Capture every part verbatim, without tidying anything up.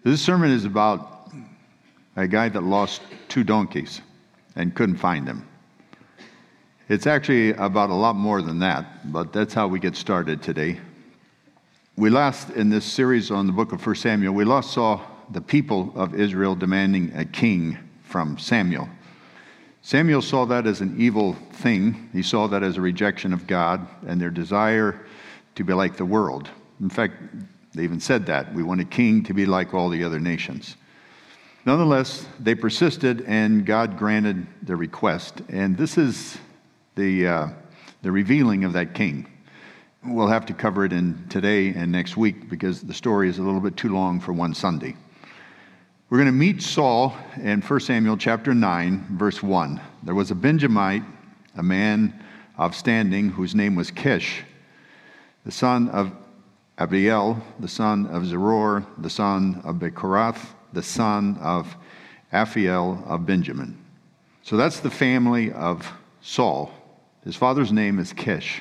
This sermon is about a guy that lost two donkeys and couldn't find them. It's actually about a lot more than that, but that's how we get started today. We last, in this series on the book of First Samuel, we last saw the people of Israel demanding a king from Samuel. Samuel saw that as an evil thing. He saw that as a rejection of God and their desire to be like the world. In fact, they even said that. We want a king to be like all the other nations. Nonetheless, they persisted, and God granted their request. And this is the uh, the revealing of that king. We'll have to cover it in today and next week because the story is a little bit too long for one Sunday. We're going to meet Saul in First Samuel chapter nine, verse one. There was a Benjamite, a man of standing, whose name was Kish, the son of Abiel, the son of Zeror, the son of Bechorath, the son of Aphiel of Benjamin. So that's the family of Saul. His father's name is Kish.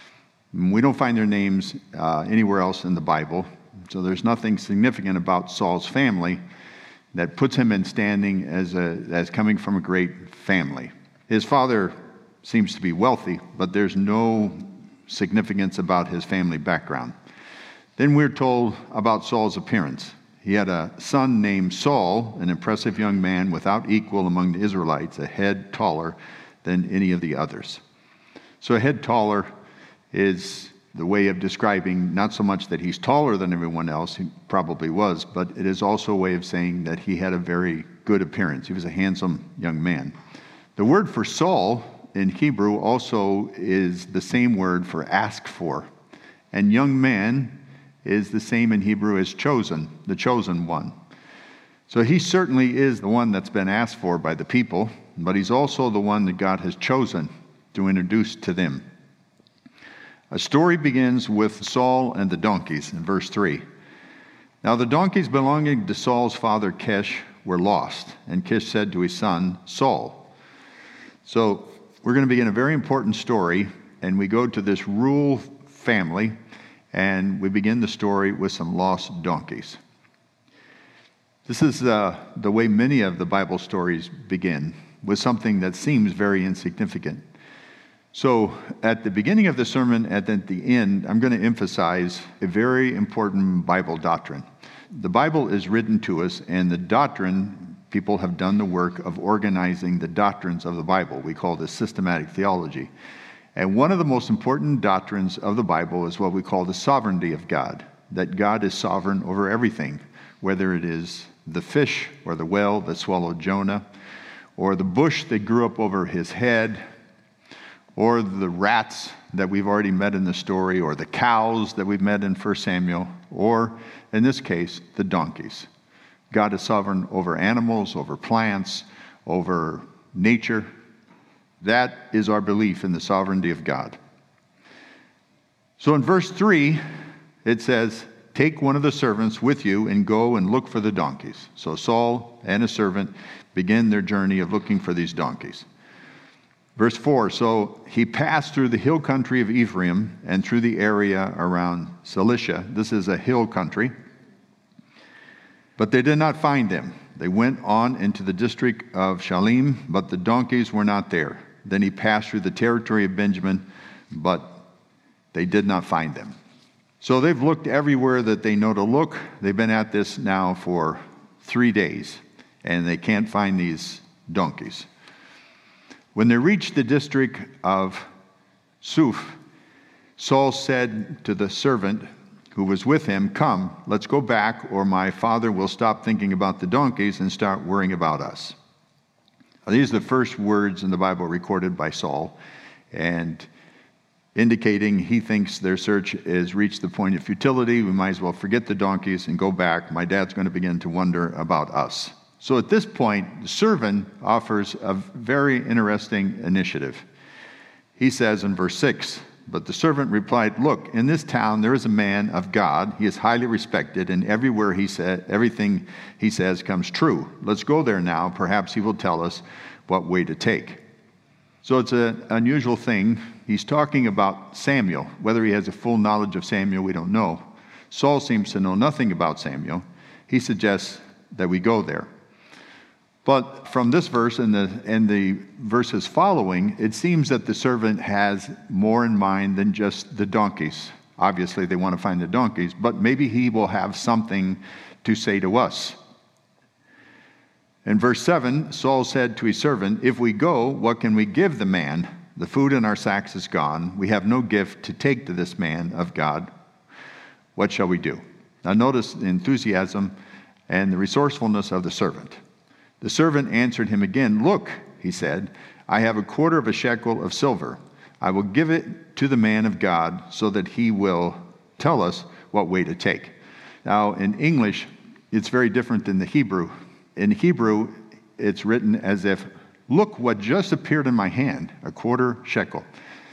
We don't find their names uh, anywhere else in the Bible, so there's nothing significant about Saul's family that puts him in standing as a as coming from a great family. His father seems to be wealthy, but there's no significance about his family background. Then we're told about Saul's appearance. He had a son named Saul, an impressive young man without equal among the Israelites, a head taller than any of the others. So a head taller is the way of describing not so much that he's taller than everyone else, he probably was, but it is also a way of saying that he had a very good appearance. He was a handsome young man. The word for Saul in Hebrew also is the same word for ask for. And young man is the same in Hebrew as chosen, the chosen one. So he certainly is the one that's been asked for by the people, but he's also the one that God has chosen to introduce to them. A story begins with Saul and the donkeys in verse three. Now the donkeys belonging to Saul's father Kish were lost, and Kish said to his son Saul. So we're going to begin a very important story, and we go to this rural family, and we begin the story with some lost donkeys. This is uh, the way many of the Bible stories begin, with something that seems very insignificant. So at the beginning of the sermon and at the end, I'm going to emphasize a very important Bible doctrine. The Bible is written to us, and the doctrine, people have done the work of organizing the doctrines of the Bible. We call this systematic theology. And one of the most important doctrines of the Bible is what we call the sovereignty of God, that God is sovereign over everything, whether it is the fish or the whale that swallowed Jonah, or the bush that grew up over his head, or the rats that we've already met in the story, or the cows that we've met in First Samuel, or, in this case, the donkeys. God is sovereign over animals, over plants, over nature. That is our belief in the sovereignty of God. So in verse three, it says, "Take one of the servants with you and go and look for the donkeys." So Saul and his servant begin their journey of looking for these donkeys. Verse four, "So he passed through the hill country of Ephraim and through the area around Cilicia." This is a hill country. "But they did not find them. They went on into the district of Shalim, but the donkeys were not there. Then he passed through the territory of Benjamin, but they did not find them." So they've looked everywhere that they know to look. They've been at this now for three days, and they can't find these donkeys. When they reached the district of Suf, Saul said to the servant who was with him, "Come, let's go back, or my father will stop thinking about the donkeys and start worrying about us." Now, these are the first words in the Bible recorded by Saul, and indicating he thinks their search has reached the point of futility. We might as well forget the donkeys and go back. My dad's going to begin to wonder about us. So at this point, the servant offers a very interesting initiative. He says in verse six, "But the servant replied, 'Look, in this town there is a man of God. He is highly respected, and everywhere he said, everything he says comes true. Let's go there now. Perhaps he will tell us what way to take.'" So it's an unusual thing. He's talking about Samuel. Whether he has a full knowledge of Samuel, we don't know. Saul seems to know nothing about Samuel. he suggests that we go there. But from this verse and the, and the verses following, it seems that the servant has more in mind than just the donkeys. Obviously, they want to find the donkeys, but maybe he will have something to say to us. In verse seven, Saul said to his servant, "If we go, what can we give the man? The food in our sacks is gone. We have no gift to take to this man of God. What shall we do?" Now notice the enthusiasm and the resourcefulness of the servant. The servant answered him again, "Look," he said, "I have a quarter of a shekel of silver. I will give it to the man of God so that he will tell us what way to take." Now in English, it's very different than the Hebrew. In Hebrew, it's written as if, "Look what just appeared in my hand, a quarter shekel."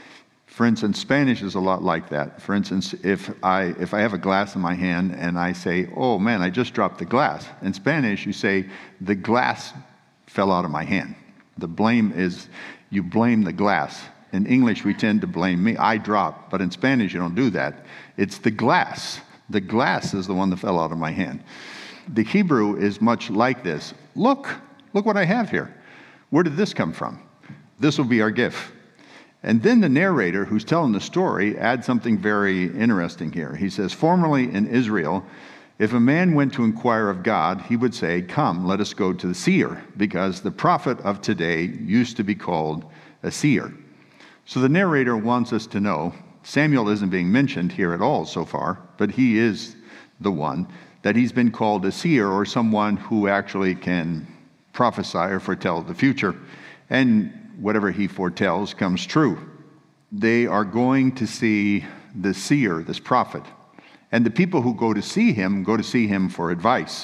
For instance, Spanish is a lot like that. For instance, if I if I have a glass in my hand and I say, "Oh man, I just dropped the glass." In Spanish, you say, "The glass fell out of my hand." The blame is, you blame the glass. In English, we tend to blame me. I dropped. But in Spanish, you don't do that. It's the glass. The glass is the one that fell out of my hand. The Hebrew is much like this. Look, look what I have here. Where did this come from? This will be our gift. And then the narrator who's telling the story adds something very interesting here. He says, "Formerly in Israel, if a man went to inquire of God, he would say, 'Come, let us go to the seer,' because the prophet of today used to be called a seer." So the narrator wants us to know, Samuel isn't being mentioned here at all so far, but he is the one, that he's been called a seer, or someone who actually can prophesy or foretell the future. And whatever he foretells comes true. They are going to see the seer, this prophet. And the people who go to see him, go to see him for advice.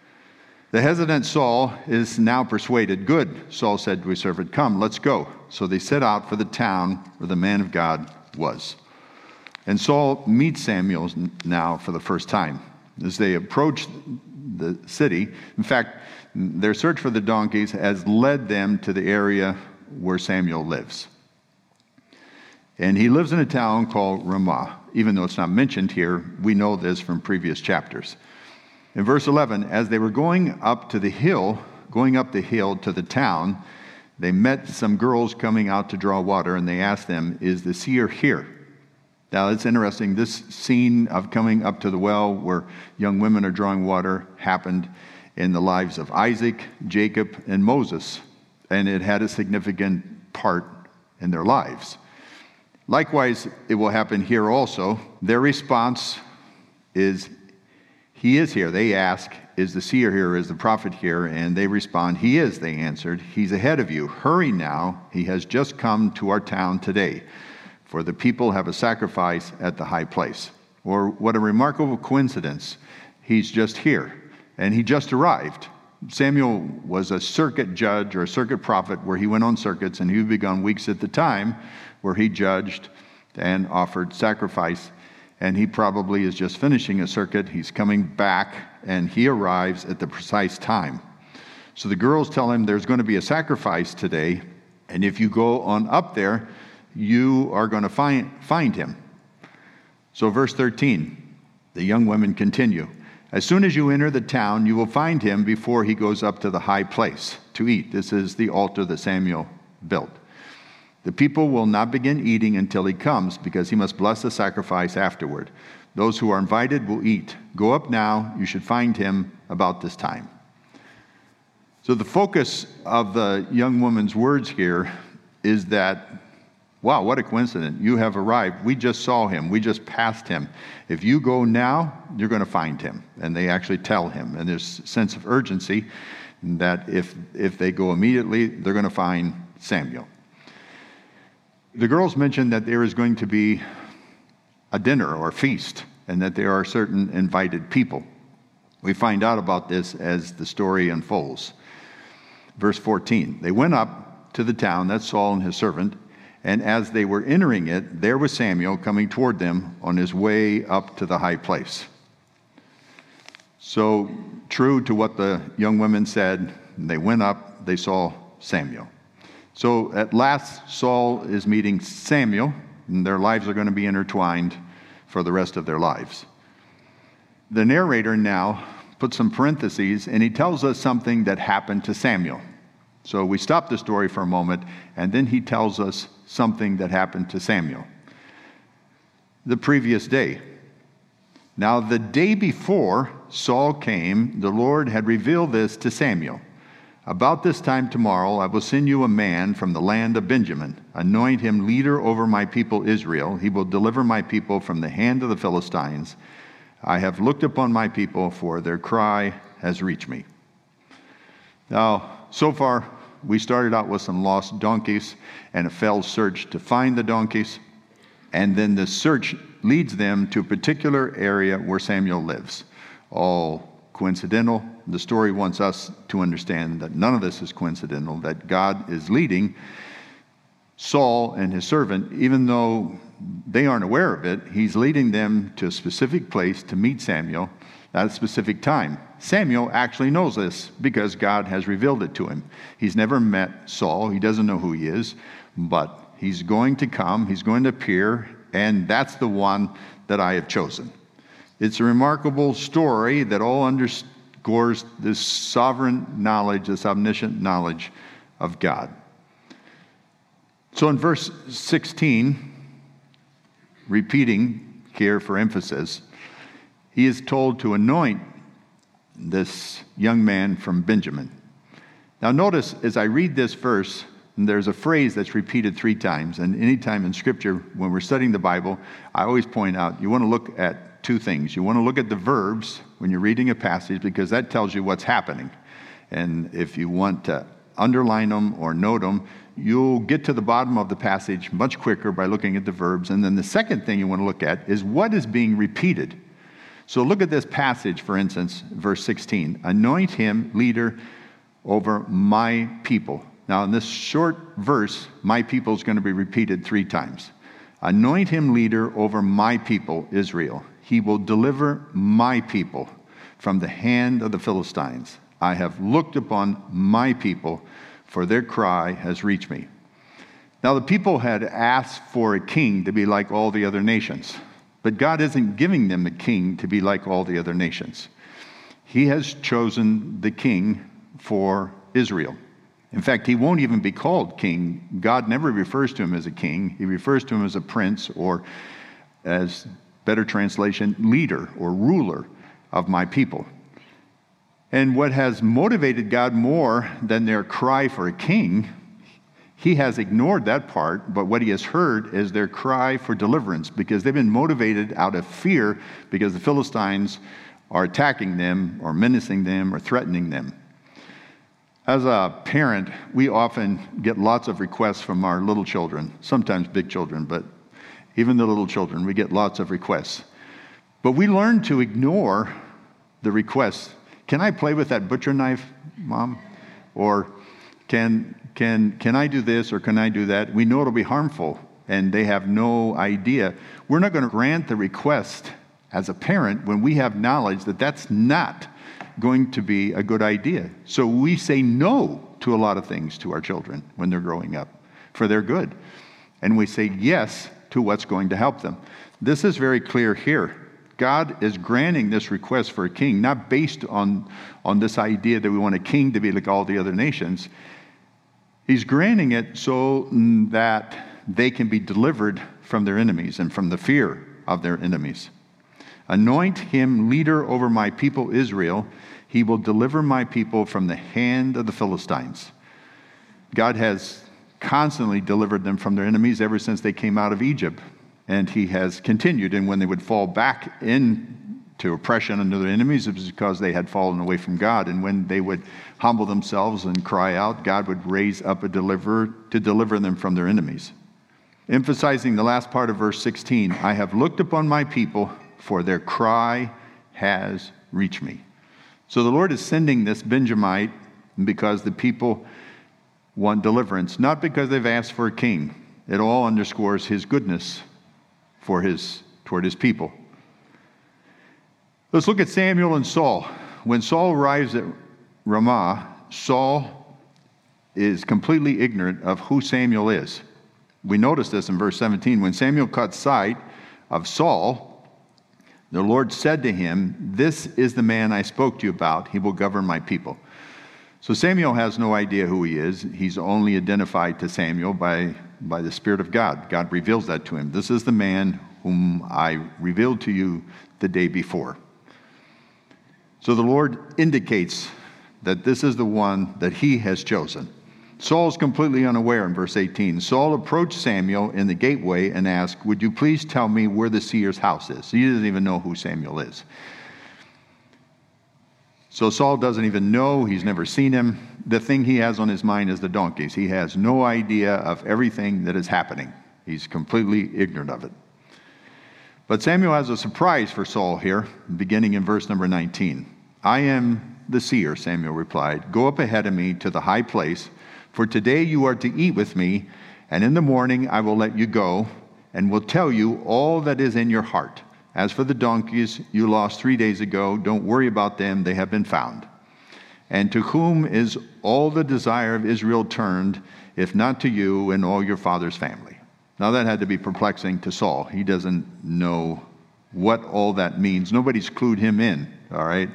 The hesitant Saul is now persuaded. "Good," Saul said to his servant, "Come, let's go." So they set out for the town where the man of God was. And Saul meets Samuel now for the first time. As they approach the city, in fact, their search for the donkeys has led them to the area where Samuel lives. And he lives in a town called Ramah. Even though it's not mentioned here, we know this from previous chapters. In verse eleven, as they were going up to the hill, going up the hill to the town, they met some girls coming out to draw water, and they asked them, "Is the seer here?" Now, it's interesting. This scene of coming up to the well where young women are drawing water happened in the lives of Isaac, Jacob, and Moses, and it had a significant part in their lives. Likewise, it will happen here also. Their response is, "He is here." They ask, "Is the seer here? Is the prophet here?" And they respond, "He is," they answered. "He's ahead of you. Hurry now. He has just come to our town today. For the people have a sacrifice at the high place." Or what a remarkable coincidence. He's just here, and he just arrived. Samuel was a circuit judge or a circuit prophet where he went on circuits, and he would be gone weeks at the time, where he judged and offered sacrifice. And he probably is just finishing a circuit. He's coming back, and he arrives at the precise time. So the girls tell him there's going to be a sacrifice today, and if you go on up there, you are going to find, find him. So verse thirteen, the young women continue. "As soon as you enter the town, you will find him before he goes up to the high place to eat." This is the altar that Samuel built. "The people will not begin eating until he comes, because he must bless the sacrifice afterward. Those who are invited will eat. Go up now. You should find him about this time." So the focus of the young woman's words here is that, wow, what a coincidence. You have arrived. We just saw him. We just passed him. If you go now, you're going to find him. And they actually tell him. And there's a sense of urgency that if, if they go immediately, they're going to find Samuel. The girls mentioned that there is going to be a dinner or a feast, and that there are certain invited people. We find out about this as the story unfolds. Verse fourteen, "They went up to the town," that's Saul and his servant, "and as they were entering it, there was Samuel coming toward them on his way up to the high place." So, true to what the young women said, they went up, they saw Samuel. So, at last, Saul is meeting Samuel, and their lives are going to be intertwined for the rest of their lives. The narrator now put some parentheses, and he tells us something that happened to Samuel. So we stop the story for a moment, and then he tells us something that happened to Samuel the previous day. Now, the day before Saul came, the Lord had revealed this to Samuel. About this time tomorrow, I will send you a man from the land of Benjamin. Anoint him leader over my people Israel. He will deliver my people from the hand of the Philistines. I have looked upon my people, for their cry has reached me. Now, so far, we started out with some lost donkeys and a failed search to find the donkeys. And then the search leads them to a particular area where Samuel lives. All coincidental. The story wants us to understand that none of this is coincidental, that God is leading Saul and his servant, even though they aren't aware of it, he's leading them to a specific place to meet Samuel at a specific time. Samuel actually knows this because God has revealed it to him. He's never met Saul. He doesn't know who he is, but he's going to come, he's going to appear, and that's the one that I have chosen. It's a remarkable story that all underscores this sovereign knowledge, this omniscient knowledge of God. So in verse sixteen, repeating here for emphasis, he is told to anoint this young man from Benjamin. Now notice, as I read this verse, there's a phrase that's repeated three times, and anytime in Scripture, when we're studying the Bible, I always point out, you want to look at two things. You want to look at the verbs when you're reading a passage, because that tells you what's happening. And if you want to underline them or note them, you'll get to the bottom of the passage much quicker by looking at the verbs. And then the second thing you want to look at is what is being repeated. So look at this passage, for instance, verse sixteen. Anoint him leader over my people. Now, in this short verse, my people is going to be repeated three times. Anoint him leader over my people, Israel. He will deliver my people from the hand of the Philistines. I have looked upon my people, for their cry has reached me. Now, the people had asked for a king to be like all the other nations, but God isn't giving them a king to be like all the other nations. He has chosen the king for Israel. In fact, he won't even be called king. God never refers to him as a king. He refers to him as a prince, or as better translation, leader or ruler of my people. And what has motivated God more than their cry for a king, he has ignored that part, but what he has heard is their cry for deliverance, because they've been motivated out of fear because the Philistines are attacking them or menacing them or threatening them. As a parent, we often get lots of requests from our little children, sometimes big children, but even the little children, we get lots of requests. But we learn to ignore the requests. Can I play with that butcher knife, Mom? Or can can can I do this, or can I do that? We know it'll be harmful, and they have no idea. We're not going to grant the request as a parent when we have knowledge that that's not going to be a good idea. So we say no to a lot of things to our children when they're growing up for their good. And we say yes to what's going to help them. This is very clear here. God is granting this request for a king, not based on, on this idea that we want a king to be like all the other nations. He's granting it so that they can be delivered from their enemies and from the fear of their enemies. Anoint him leader over my people Israel. He will deliver my people from the hand of the Philistines. God has constantly delivered them from their enemies ever since they came out of Egypt. And he has continued. And when they would fall back into oppression under their enemies, it was because they had fallen away from God. And when they would humble themselves and cry out, God would raise up a deliverer to deliver them from their enemies. Emphasizing the last part of verse sixteen, I have looked upon my people, for their cry has reached me. So the Lord is sending this Benjamite because the people want deliverance, not because they've asked for a king. It all underscores his goodness for his toward his people. Let's look at Samuel and Saul. When Saul arrives at Ramah, Saul is completely ignorant of who Samuel is. We notice this in verse seventeen. When Samuel caught sight of Saul, The Lord said to him, "This is the man I spoke to you about. He will govern my people." So Samuel has no idea who he is. He's only identified to Samuel by, by the Spirit of God. God reveals that to him. This is the man whom I revealed to you the day before. So the Lord indicates that this is the one that he has chosen. Saul is completely unaware in verse eighteen. Saul approached Samuel in the gateway and asked, "Would you please tell me where the seer's house is?" He doesn't even know who Samuel is. So Saul doesn't even know. He's never seen him. The thing he has on his mind is the donkeys. He has no idea of everything that is happening. He's completely ignorant of it. But Samuel has a surprise for Saul here, beginning in verse number nineteen. "I am the seer," Samuel replied. "Go up ahead of me to the high place, for today you are to eat with me, and in the morning I will let you go, and will tell you all that is in your heart. As for the donkeys you lost three days ago, don't worry about them, they have been found. And to whom is all the desire of Israel turned, if not to you and all your father's family?" Now that had to be perplexing to Saul. He doesn't know what all that means. Nobody's clued him in, all right?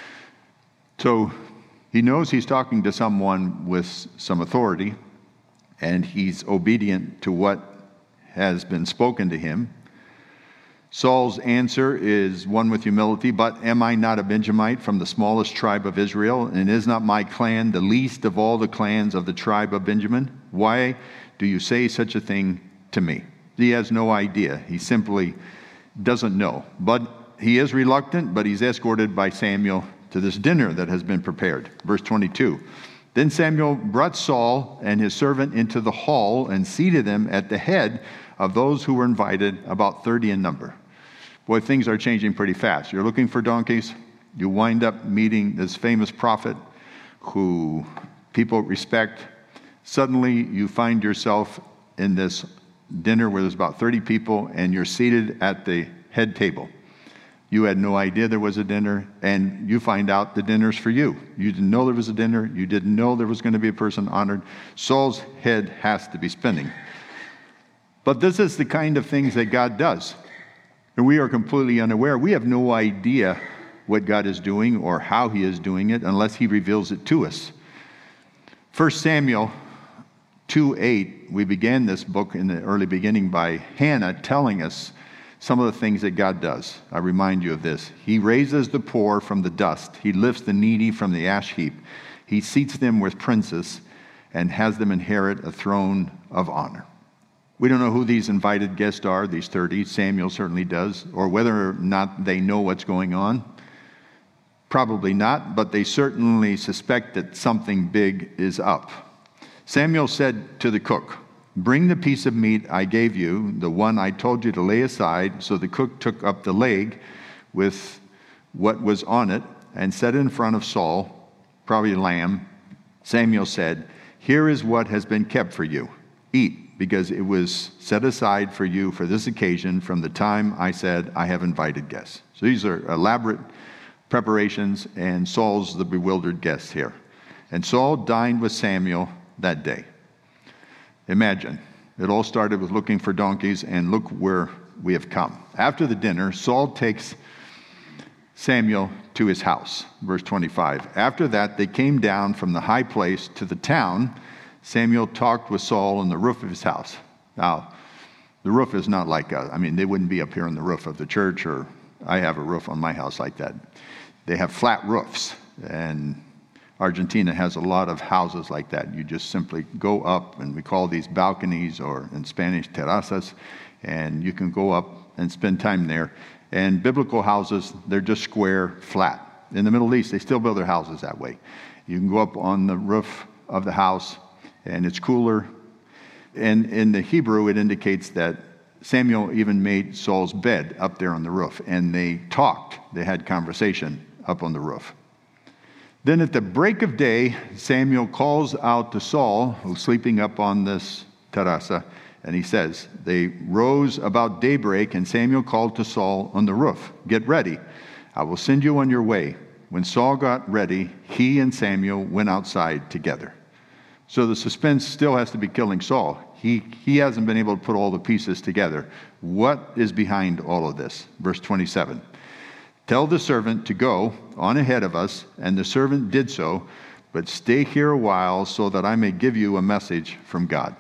So he knows he's talking to someone with some authority, and he's obedient to what has been spoken to him. Saul's answer is one with humility. "But am I not a Benjamite from the smallest tribe of Israel? And is not my clan the least of all the clans of the tribe of Benjamin? Why do you say such a thing to me?" He has no idea. He simply doesn't know. But he is reluctant, but he's escorted by Samuel to this dinner that has been prepared. Verse twenty-two. "Then Samuel brought Saul and his servant into the hall and seated them at the head of those who were invited, about thirty in number." Boy, things are changing pretty fast. You're looking for donkeys. You wind up meeting this famous prophet who people respect. Suddenly you find yourself in this dinner where there's about thirty people, and you're seated at the head table. You had no idea there was a dinner, and you find out the dinner's for you. You didn't know there was a dinner. You didn't know there was going to be a person honored. Saul's head has to be spinning. But this is the kind of things that God does. And we are completely unaware. We have no idea what God is doing or how he is doing it unless he reveals it to us. First Samuel two eight, we began this book in the early beginning by Hannah telling us some of the things that God does. I remind you of this. He raises the poor from the dust. He lifts the needy from the ash heap. He seats them with princes and has them inherit a throne of honor. We don't know who these invited guests are, these thirty. Samuel certainly does. Or whether or not they know what's going on. Probably not, but they certainly suspect that something big is up. Samuel said to the cook, "Bring the piece of meat I gave you, the one I told you to lay aside." So the cook took up the leg with what was on it and set it in front of Saul, probably a lamb. Samuel said, "Here is what has been kept for you. Eat, because it was set aside for you for this occasion from the time I said I have invited guests." So these are elaborate preparations, and Saul's the bewildered guest here. And Saul dined with Samuel that day. Imagine, it all started with looking for donkeys, and look where we have come. After the dinner, Saul takes Samuel to his house. Verse twenty-five. After that, they came down from the high place to the town. Samuel talked with Saul on the roof of his house. Now, the roof is not like, a, I mean, they wouldn't be up here on the roof of the church, or I have a roof on my house like that. They have flat roofs, and Argentina has a lot of houses like that. You just simply go up, and we call these balconies, or in Spanish, terrazas, and you can go up and spend time there. And biblical houses, they're just square, flat. In the Middle East, they still build their houses that way. You can go up on the roof of the house, and it's cooler. And in the Hebrew, it indicates that Samuel even made Saul's bed up there on the roof, and they talked. They had conversation up on the roof. Then at the break of day, Samuel calls out to Saul, who's sleeping up on this terraza, and he says, they rose about daybreak, and Samuel called to Saul on the roof, "Get ready, I will send you on your way." When Saul got ready, he and Samuel went outside together. So the suspense still has to be killing Saul. He, he hasn't been able to put all the pieces together. What is behind all of this? Verse twenty-seven. Tell the servant to go on ahead of us, and the servant did so, but stay here a while so that I may give you a message from God.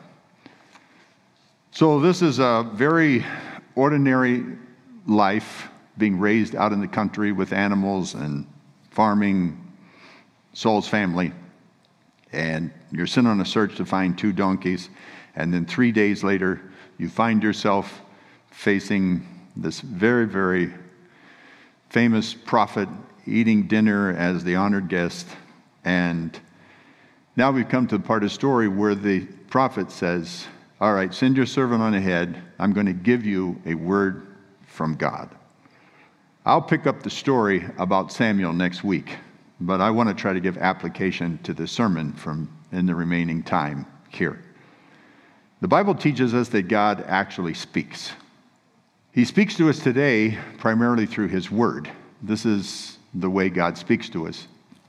So this is a very ordinary life, being raised out in the country with animals and farming, Saul's family. And you're sent on a search to find two donkeys, and then three days later, you find yourself facing this very, very famous prophet eating dinner as the honored guest. And now we've come to the part of the story where the prophet says, all right, send your servant on ahead. I'm going to give you a word from God. I'll pick up the story about Samuel next week, but I want to try to give application to the sermon from in the remaining time here. The Bible teaches us that God actually speaks. He speaks to us today primarily through His Word. This is the way God speaks to us.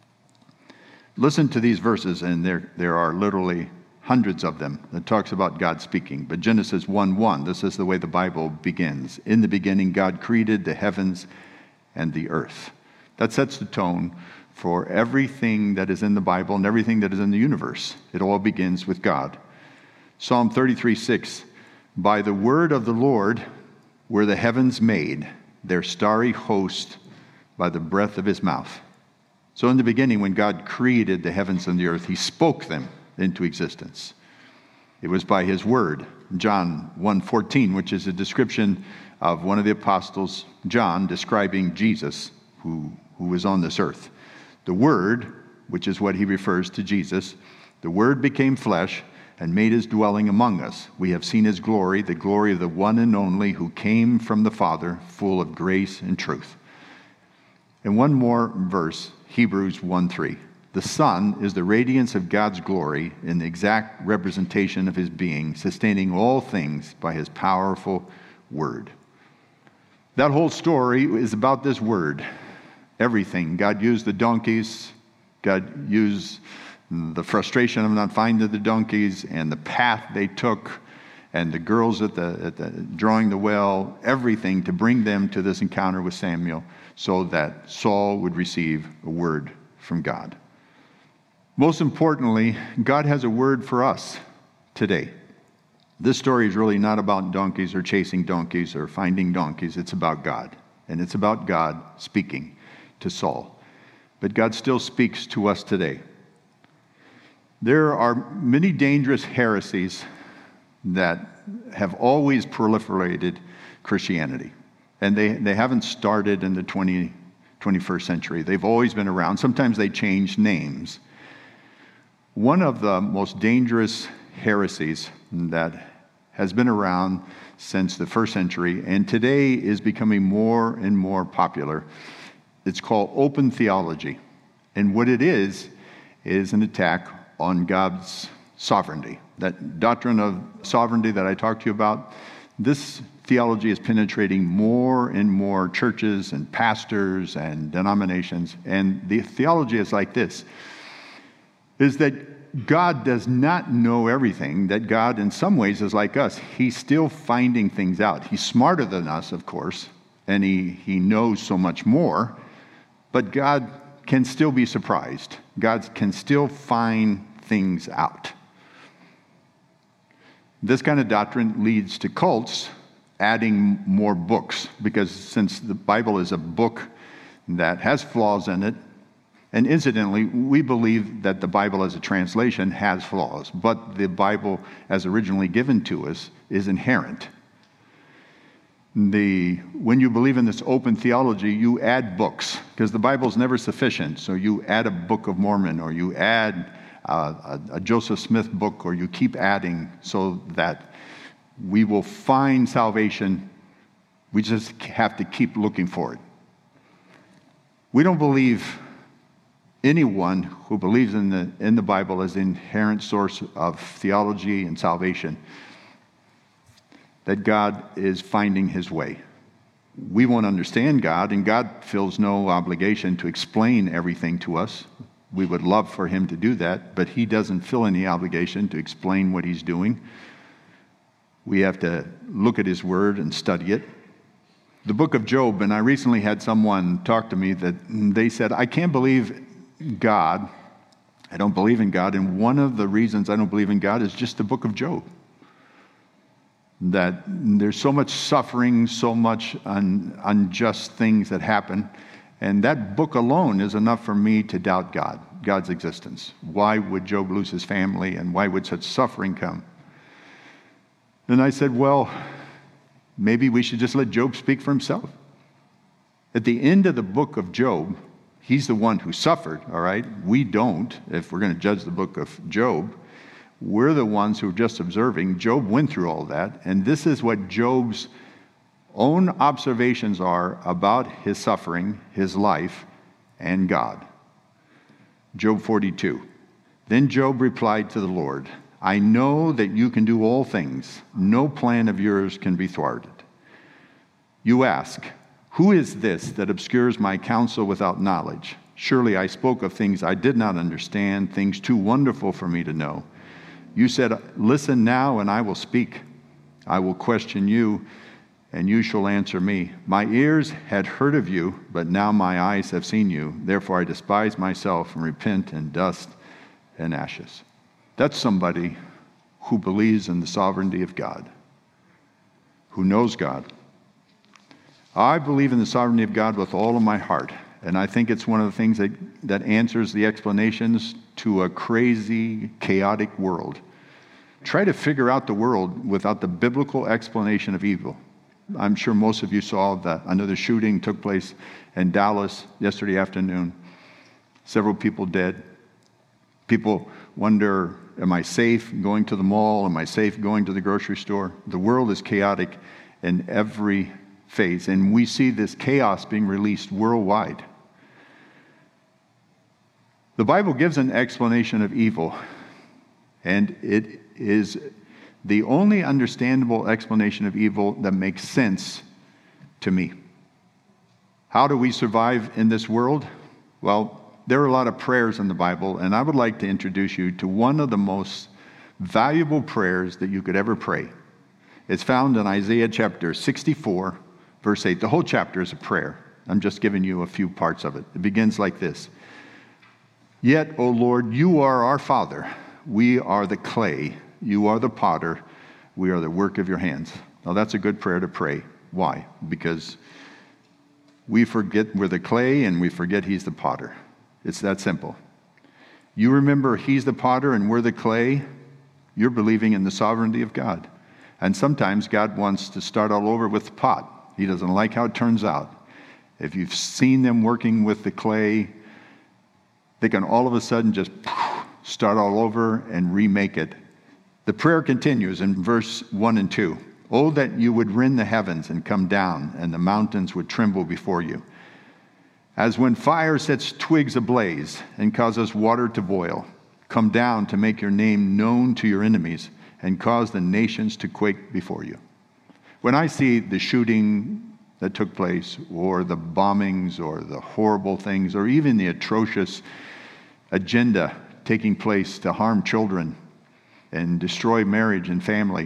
Listen to these verses, and there, there are literally hundreds of them that talks about God speaking. But Genesis one one, this is the way the Bible begins. In the beginning, God created the heavens and the earth. That sets the tone for everything that is in the Bible and everything that is in the universe. It all begins with God. Psalm thirty-three six, by the word of the Lord were the heavens made, their starry host by the breath of His mouth. So in the beginning, when God created the heavens and the earth, He spoke them into existence. It was by His word. John one fourteen, which is a description of one of the apostles, John, describing Jesus, who, who was on this earth. The Word, which is what he refers to Jesus, the Word became flesh and made His dwelling among us. We have seen His glory, the glory of the one and only who came from the Father, full of grace and truth. And one more verse, Hebrews one three. The Son is the radiance of God's glory in the exact representation of His being, sustaining all things by His powerful Word. That whole story is about this Word. Everything. God used the donkeys. God used the frustration of not finding the donkeys and the path they took and the girls at the, at the drawing the well, everything to bring them to this encounter with Samuel so that Saul would receive a word from God. Most importantly, God has a word for us today. This story is really not about donkeys or chasing donkeys or finding donkeys. It's about God. And it's about God speaking to Saul. But God still speaks to us today. There are many dangerous heresies that have always proliferated Christianity. And they, they haven't started in the twentieth, twenty-first century. They've always been around. Sometimes they change names. One of the most dangerous heresies that has been around since the first century and today is becoming more and more popular. It's called open theology. And what it is, is an attack on God's sovereignty. That doctrine of sovereignty that I talked to you about, this theology is penetrating more and more churches and pastors and denominations. And the theology is like this, is that God does not know everything, that God in some ways is like us. He's still finding things out. He's smarter than us, of course, and he, he knows so much more, but God can still be surprised. God can still find things out. This kind of doctrine leads to cults adding more books, because since the Bible is a book that has flaws in it, and incidentally, we believe that the Bible as a translation has flaws, but the Bible as originally given to us is inherent. The, when you believe in this open theology, you add books, because the Bible is never sufficient. So you add a Book of Mormon, or you add uh, a, a Joseph Smith book, or you keep adding so that we will find salvation. We just have to keep looking for it. We don't believe anyone who believes in the, in the Bible as the inherent source of theology and salvation, that God is finding His way. We won't understand God, and God feels no obligation to explain everything to us. We would love for Him to do that, but He doesn't feel any obligation to explain what He's doing. We have to look at His Word and study it. the book of Job, and I recently had someone talk to me that they said, I can't believe God. I don't believe in God, and one of the reasons I don't believe in God is just the book of Job. That there's so much suffering, so much un, unjust things that happen, and that book alone is enough for me to doubt God, God's existence. Why would Job lose his family, and why would such suffering come? And I said, well, maybe we should just let Job speak for himself. At the end of the book of Job, he's the one who suffered, all right? We don't, if we're going to judge the book of Job. We're the ones who are just observing. Job went through all that, and this is what Job's own observations are about his suffering, his life, and God. Job forty-two. Then Job replied to the Lord, I know that you can do all things. No plan of yours can be thwarted. You ask, who is this that obscures my counsel without knowledge? Surely I spoke of things I did not understand, things too wonderful for me to know. You said, listen now, and I will speak. I will question you, and you shall answer me. My ears had heard of you, but now my eyes have seen you. Therefore I despise myself and repent in dust and ashes. That's somebody who believes in the sovereignty of God, who knows God. I believe in the sovereignty of God with all of my heart, and I think it's one of the things that, that answers the explanations to a crazy, chaotic world. Try to figure out the world without the biblical explanation of evil. I'm sure most of you saw that another shooting took place in Dallas yesterday afternoon. Several people dead. People wonder, am I safe going to the mall? Am I safe going to the grocery store? The world is chaotic in every phase, and we see this chaos being released worldwide. The Bible gives an explanation of evil, and it is the only understandable explanation of evil that makes sense to me. How do we survive in this world? Well, there are a lot of prayers in the Bible, and I would like to introduce you to one of the most valuable prayers that you could ever pray. It's found in Isaiah chapter sixty-four, verse eight. The whole chapter is a prayer. I'm just giving you a few parts of it. It begins like this. Yet, O Lord, you are our Father. We are the clay. You are the potter. We are the work of your hands. Now, that's a good prayer to pray. Why? Because we forget we're the clay and we forget he's the potter. It's that simple. You remember he's the potter and we're the clay. You're believing in the sovereignty of God. And sometimes God wants to start all over with the pot. He doesn't like how it turns out. If you've seen them working with the clay, they can all of a sudden just start all over and remake it. The prayer continues in verse one and two. Oh, that you would rend the heavens and come down, and the mountains would tremble before you. As when fire sets twigs ablaze and causes water to boil, come down to make your name known to your enemies and cause the nations to quake before you. When I see the shooting that took place, or the bombings, or the horrible things, or even the atrocious agenda taking place to harm children and destroy marriage and family,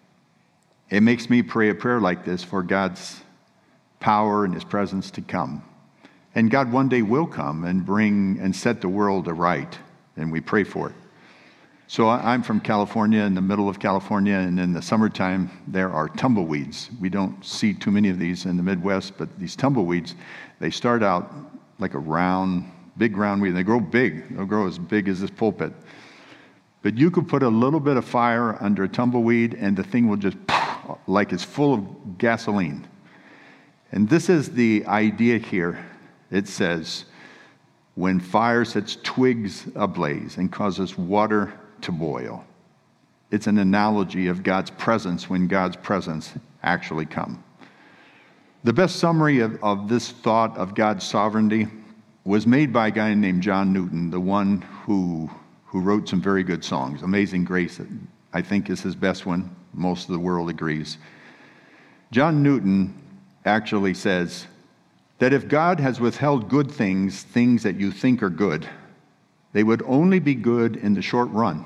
it makes me pray a prayer like this for God's power and his presence to come. And God one day will come and bring and set the world aright, and we pray for it. So I'm from California, in the middle of California, and in the summertime there are tumbleweeds. We don't see too many of these in the Midwest, but these tumbleweeds, they start out like a round, big round weed. They grow big. They'll grow as big as this pulpit. But you could put a little bit of fire under a tumbleweed and the thing will just, like it's full of gasoline. And this is the idea here. It says, when fire sets twigs ablaze and causes water to boil. It's an analogy of God's presence when God's presence actually comes. The best summary of, of this thought of God's sovereignty was made by a guy named John Newton, the one who, who wrote some very good songs. Amazing Grace, I think, is his best one. Most of the world agrees. John Newton actually says that if God has withheld good things, things that you think are good, they would only be good in the short run.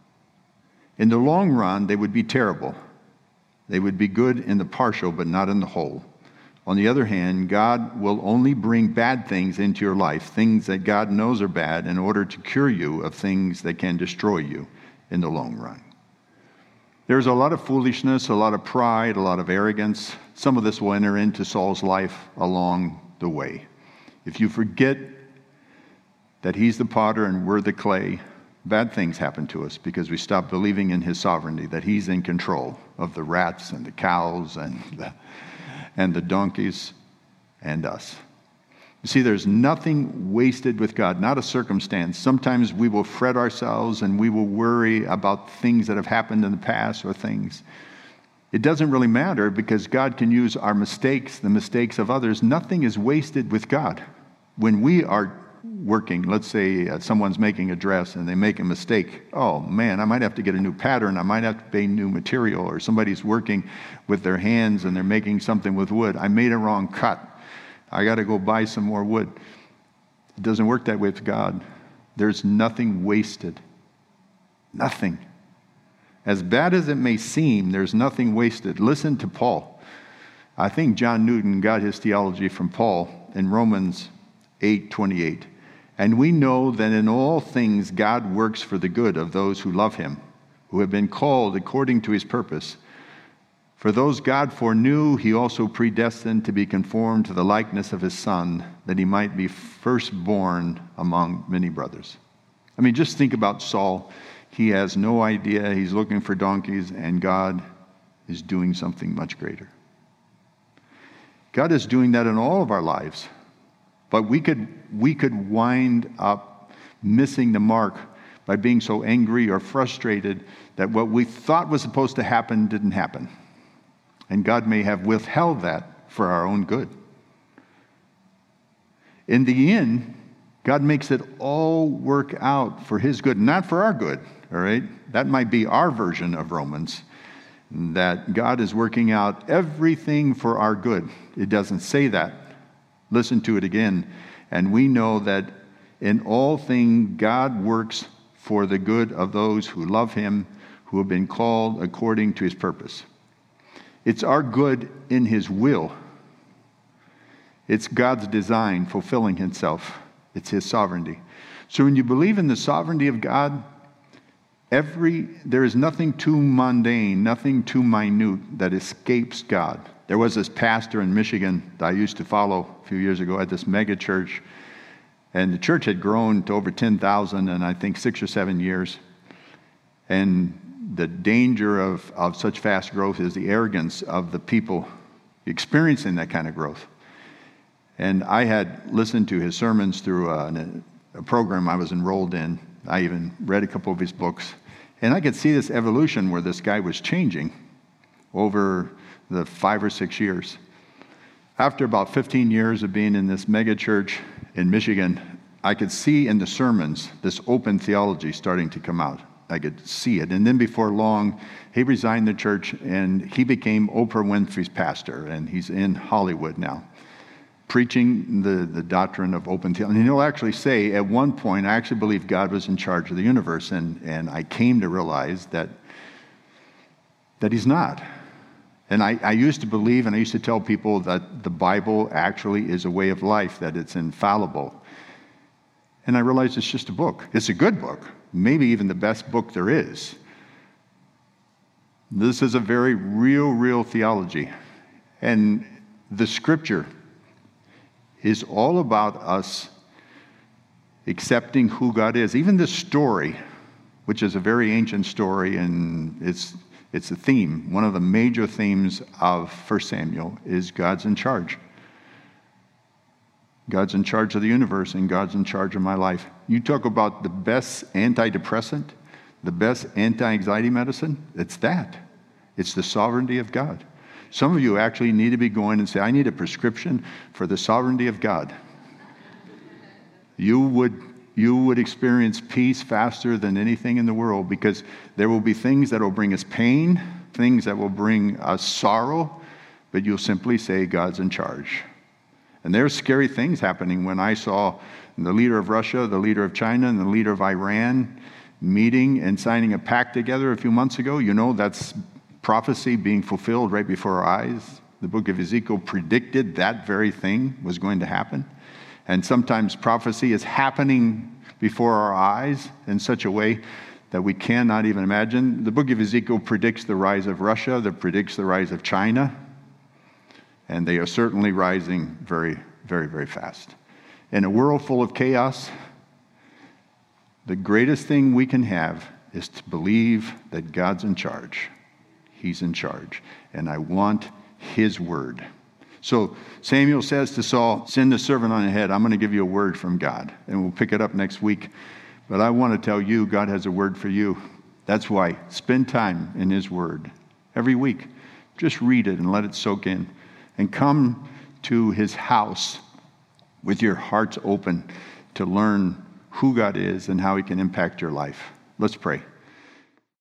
In the long run, they would be terrible. They would be good in the partial, but not in the whole. On the other hand, God will only bring bad things into your life, things that God knows are bad, in order to cure you of things that can destroy you in the long run. There's a lot of foolishness, a lot of pride, a lot of arrogance. Some of this will enter into Saul's life along the way. If you forget that he's the potter and we're the clay, bad things happen to us because we stop believing in his sovereignty, that he's in control of the rats and the cows and the, and the donkeys and us. You see, there's nothing wasted with God, not a circumstance. Sometimes we will fret ourselves and we will worry about things that have happened in the past or things. It doesn't really matter because God can use our mistakes, the mistakes of others. Nothing is wasted with God. When we are working, let's say uh, someone's making a dress and they make a mistake. Oh man, I might have to get a new pattern. I might have to pay new material. Or somebody's working with their hands and they're making something with wood. I made a wrong cut. I got to go buy some more wood. It doesn't work that way with God. There's nothing wasted. Nothing. As bad as it may seem, there's nothing wasted. Listen to Paul. I think John Newton got his theology from Paul in Romans eight twenty-eight. And we know that in all things God works for the good of those who love him, who have been called according to his purpose. For those God foreknew, he also predestined to be conformed to the likeness of his Son, that he might be firstborn among many brothers. I mean, just think about Saul. He has no idea. He's looking for donkeys, and God is doing something much greater. God is doing that in all of our lives. But we could we could wind up missing the mark by being so angry or frustrated that what we thought was supposed to happen didn't happen. And God may have withheld that for our own good. In the end, God makes it all work out for his good, not for our good, all right? That might be our version of Romans, that God is working out everything for our good. It doesn't say that. Listen to it again. And we know that in all things God works for the good of those who love him, who have been called according to his purpose. It's our good in his will. It's God's design fulfilling himself. It's his sovereignty. So when you believe in the sovereignty of God, every there is nothing too mundane, nothing too minute that escapes God. There was this pastor in Michigan that I used to follow a few years ago at this mega church. And the church had grown to over ten thousand in, I think, six or seven years. And the danger of, of such fast growth is the arrogance of the people experiencing that kind of growth. And I had listened to his sermons through a, a program I was enrolled in. I even read a couple of his books. And I could see this evolution where this guy was changing over the five or six years. After about fifteen years of being in this mega church in Michigan, I could see in the sermons this open theology starting to come out. I could see it. And then before long, he resigned the church and he became Oprah Winfrey's pastor. And he's in Hollywood now, preaching the, the doctrine of open theology. And he'll actually say, at one point, I actually believed God was in charge of the universe. And, and I came to realize that, that he's not. And I, I used to believe, and I used to tell people that the Bible actually is a way of life, that it's infallible. And I realized it's just a book. It's a good book, maybe even the best book there is. This is a very real, real theology. And the scripture is all about us accepting who God is. Even this story, which is a very ancient story, and it's It's a theme. One of the major themes of First Samuel is God's in charge. God's in charge of the universe, and God's in charge of my life. You talk about the best antidepressant, the best anti-anxiety medicine, it's that. It's the sovereignty of God. Some of you actually need to be going and say, I need a prescription for the sovereignty of God. You would You would experience peace faster than anything in the world, because there will be things that will bring us pain, things that will bring us sorrow, but you'll simply say, God's in charge. And there's scary things happening. When I saw the leader of Russia, the leader of China, and the leader of Iran meeting and signing a pact together a few months ago, you know, that's prophecy being fulfilled right before our eyes. The book of Ezekiel predicted that very thing was going to happen. And sometimes prophecy is happening before our eyes in such a way that we cannot even imagine. The book of Ezekiel predicts the rise of Russia, that predicts the rise of China, and they are certainly rising very, very, very fast. In a world full of chaos, the greatest thing we can have is to believe that God's in charge. He's in charge, and I want His word. So Samuel says to Saul, send the servant on ahead. I'm going to give you a word from God, and we'll pick it up next week. But I want to tell you, God has a word for you. That's why spend time in His word every week. Just read it and let it soak in. And come to His house with your hearts open to learn who God is and how He can impact your life. Let's pray.